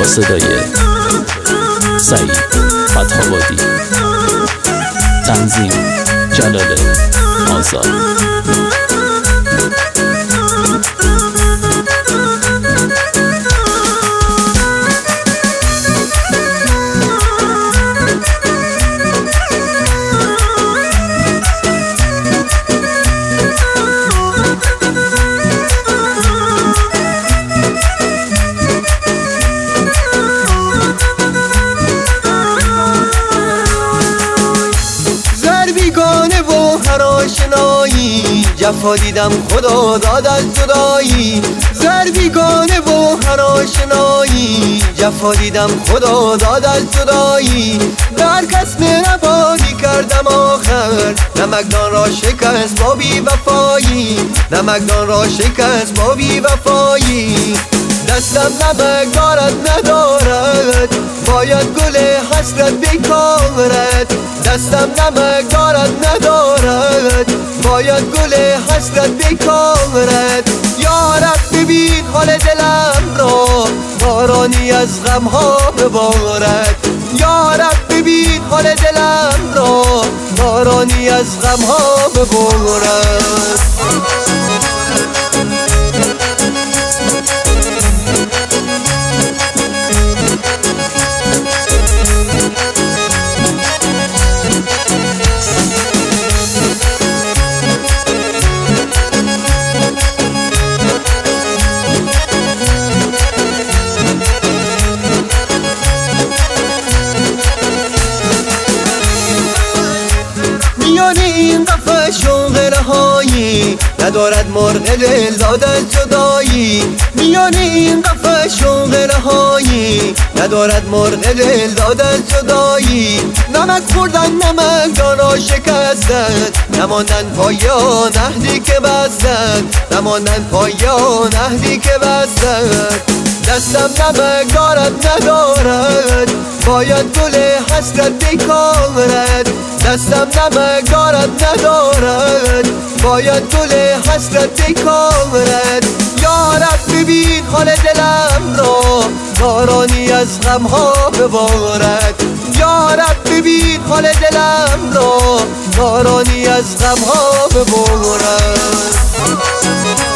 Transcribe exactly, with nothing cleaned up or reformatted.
صدای سعید فتح‌آبادی، تنظیم جلال آزاد. جفا دیدم خدا داد از جدایی، زر بیگانه و هر آشنایی. جفا دیدم خدا داد از جدایی، در کس مهربانی کردم آخر. نمکدان را شکست با بی وفایی، نمکدان را شکست با بی وفایی. دستم نمک دارد ندارد، باید گل حسرت بیکارد. دستم نمک دارد ندارد، باید گل حسرت بیکارد. یارب ببین حال دلم را، بارانی از غمها ببارد. یارب ببین حال دلم را، بارانی از غمها ببارد. این دفعه شوق رهایی ندارد مرغ دل داد از جدایی. میان این دفعه شوق رهایی ندارد مرغ دل داد از جدایی. نمک خوردن نمکدان را شکستن، نماندن پایان عهدی که بستن، نماندن پایان عهدی که بستن. دستم نمک دارد ندارد، باید گل حسرت بیکارد. دستم نمک دارد ندارد، باید گل حسرت بیکارد. یارب ببین حال دلم را، بارانی از غمها ببارد. یارب ببین حال دلم را، بارانی از غمها ببارد.